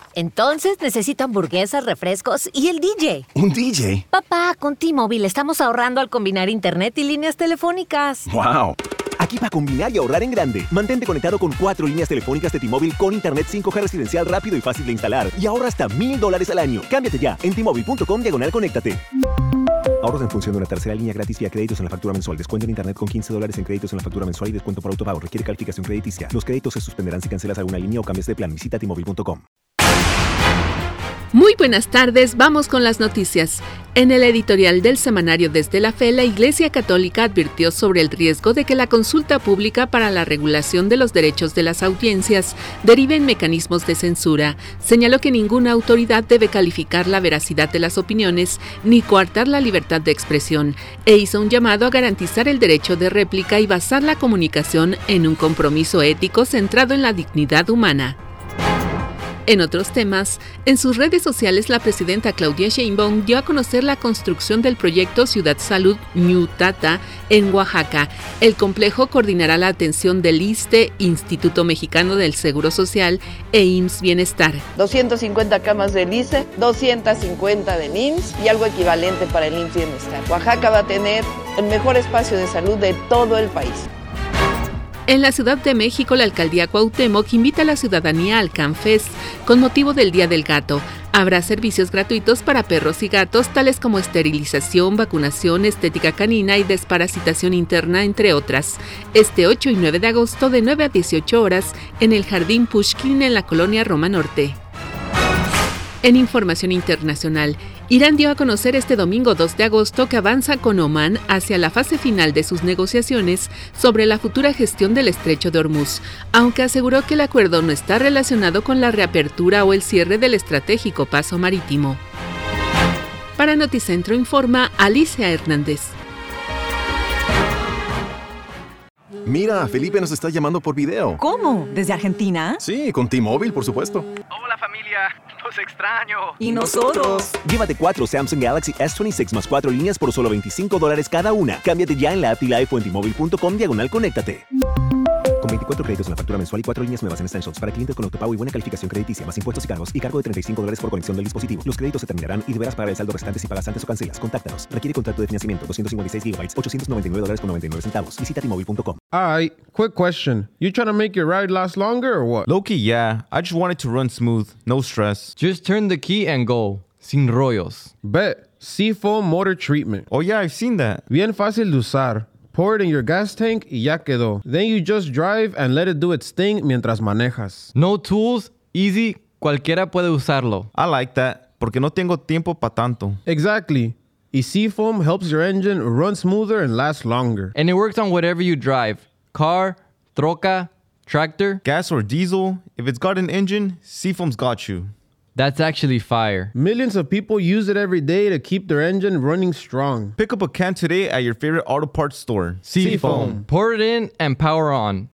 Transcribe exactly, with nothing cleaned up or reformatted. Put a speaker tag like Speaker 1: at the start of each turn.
Speaker 1: Entonces necesito hamburguesas, refrescos y el D J.
Speaker 2: ¿Un D J?
Speaker 1: Papá, con T-Mobile estamos ahorrando al combinar internet y líneas telefónicas.
Speaker 2: ¡Wow!
Speaker 3: Aquí para combinar y ahorrar en grande. Mantente conectado con cuatro líneas telefónicas de T-Mobile con internet cinco G residencial rápido y fácil de instalar. Y ahorra hasta mil dólares al año. Cámbiate ya en T-Mobile.com diagonal conéctate. Ahorros en función de una tercera línea gratis vía créditos en la factura mensual. Descuento en internet con quince dólares en créditos en la factura mensual y descuento por autopago. Requiere calificación crediticia. Los créditos se suspenderán si cancelas alguna línea o cambias de plan. Visita T Mobile punto com.
Speaker 4: Muy buenas tardes, vamos con las noticias. En el editorial del semanario Desde la Fe, la Iglesia Católica advirtió sobre el riesgo de que la consulta pública para la regulación de los derechos de las audiencias derive en mecanismos de censura. Señaló que ninguna autoridad debe calificar la veracidad de las opiniones ni coartar la libertad de expresión, e hizo un llamado a garantizar el derecho de réplica y basar la comunicación en un compromiso ético centrado en la dignidad humana. En otros temas, en sus redes sociales la presidenta Claudia Sheinbaum dio a conocer la construcción del proyecto Ciudad Salud New Tata en Oaxaca. El complejo coordinará la atención del I S S S T E, Instituto Mexicano del Seguro Social, e I M S S Bienestar.
Speaker 5: doscientas cincuenta camas del I S S S T E, doscientas cincuenta del I M S S y algo equivalente para el I M S S Bienestar. Oaxaca va a tener el mejor espacio de salud de todo el país.
Speaker 4: En la Ciudad de México, la alcaldía Cuauhtémoc invita a la ciudadanía al CanFest con motivo del Día del Gato. Habrá servicios gratuitos para perros y gatos, tales como esterilización, vacunación, estética canina y desparasitación interna, entre otras. Este ocho y nueve de agosto, de nueve a dieciocho horas, en el Jardín Pushkin, en la colonia Roma Norte. En información internacional, Irán dio a conocer este domingo dos de agosto que avanza con Omán hacia la fase final de sus negociaciones sobre la futura gestión del estrecho de Hormuz, aunque aseguró que el acuerdo no está relacionado con la reapertura o el cierre del estratégico paso marítimo. Para Noticentro informa Alicia Hernández.
Speaker 2: Mira, Felipe nos está llamando por video.
Speaker 6: ¿Cómo? ¿Desde Argentina?
Speaker 2: Sí, con T-Mobile, por supuesto.
Speaker 7: Hola familia, los extraño.
Speaker 6: ¿Y nosotros?
Speaker 3: Llévate cuatro Samsung Galaxy S veintiséis más cuatro líneas por solo veinticinco dólares cada una. Cámbiate ya en la app T-Life o en T Mobile punto com diagonal conéctate. Con veinticuatro créditos en la factura mensual y cuatro líneas nuevas en Essentials para clientes con autopago y buena calificación crediticia, más impuestos y cargos, y cargo de treinta y cinco dólares por conexión del dispositivo. Los créditos se terminarán y deberás pagar el saldo restante si pagas antes o cancelas. Contáctanos. Requiere contrato de financiamiento. doscientos cincuenta y seis gigabytes, ochocientos noventa y nueve dólares con noventa y nueve centavos. Visita T Mobile punto com.
Speaker 8: Alright, quick question. You trying to make your ride last longer or what?
Speaker 9: Low-key, yeah. I just want it to run smooth. No stress.
Speaker 10: Just turn the key and go. Sin rollos.
Speaker 8: Bet. Seafoam Motor Treatment.
Speaker 9: Oh yeah, I've seen that.
Speaker 8: Bien fácil de usar. Pour it in your gas tank y ya quedó. Then you just drive and let it do its thing mientras manejas.
Speaker 10: No tools, easy, cualquiera puede usarlo.
Speaker 9: I like that, porque no tengo tiempo pa' tanto.
Speaker 8: Exactly. Y Seafoam helps your engine run smoother and last longer.
Speaker 10: And it works on whatever you drive. Car, troca, tractor.
Speaker 9: Gas or diesel, if it's got an engine, Seafoam's got you.
Speaker 10: That's actually fire.
Speaker 8: Millions of people use it every day to keep their engine running strong.
Speaker 9: Pick up a can today at your favorite auto parts store.
Speaker 10: Seafoam. Pour it in and power on.